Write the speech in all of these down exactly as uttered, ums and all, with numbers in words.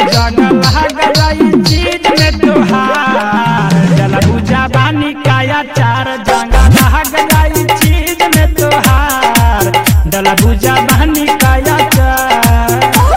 जंग लग जाई चीज में तोहार डला बुझा बानी काया चार जंग लग जाई चीज में तोहार डला बुझा बानी काया चार।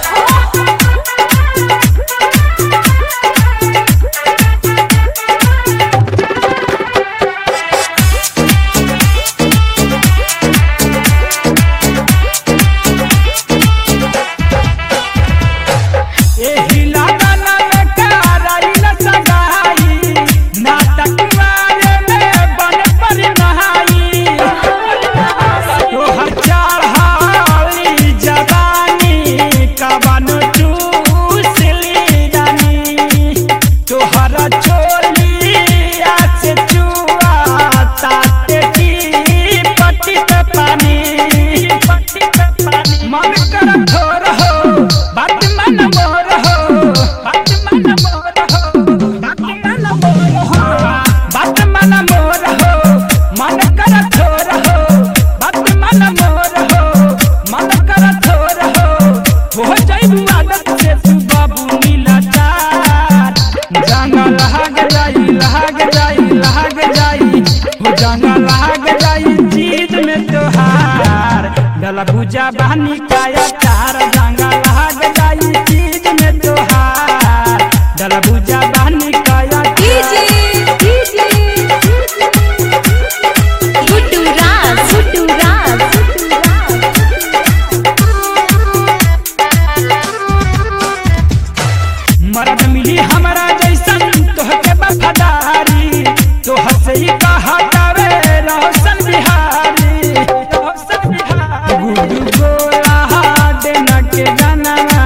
डला बुझा बानी काया चार जंग लग जाई चीज में तोहार डला बुझा बानी काया गुड्डू राज गुड्डू राज मर्द मिली हमारा जैसन तोहके वफादारी तोह से ही कहा जावे रोशन बिहारी रोशन बिहारी गुड्डू गोला देन के जनना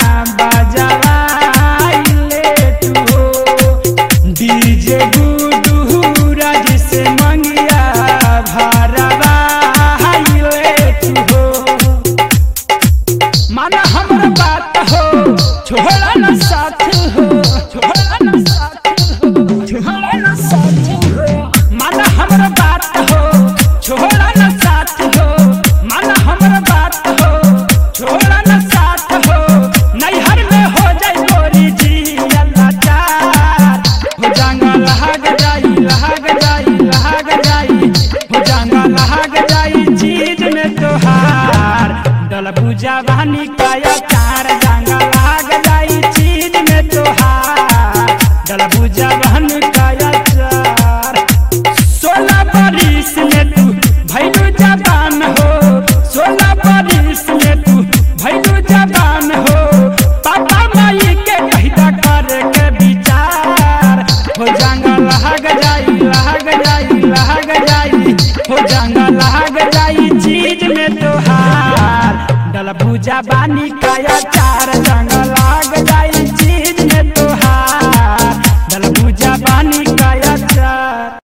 बजावाइले तू डीजे गुड्डू राज से मंगिया भरवाइले तू माना हमर बात हो छोड़ा न साथ हो छोड़ा न साथ हो छोड़ा न साथ हो माना हमर बात हो छोड़ा न साथ हो माना हमर बात हो छोड़ा न साथ हो नैहर में हो जाई गोरी जी अल्लाह चार हो जांगा लग जाई लग जाई लग जाई हो जांगा लग जाई चीज में तोहार डला बुझा बानी काया चार जांगा लग जाई चीज में तोहार डला बुझा बानी काया चार। सोलह बरिस में तू भैलू जवान हो सोलह बरिस में तू भैलू जवान हो पापा माई के कहता करे के विचार हो जांगा लग जाई लग जाई लग जाई हो जांगा लग जाई चीज में तोहार डला बुझा बानी काया चार